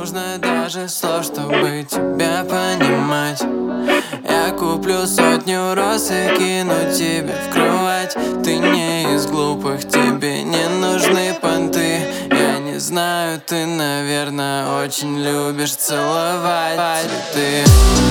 нужно даже слов, чтобы тебя понимать. Я куплю 100 роз и кину тебе в кровать. Ты не из глупых, тебе не нужны понты. Я не знаю, ты, наверное, очень любишь целовать цветы.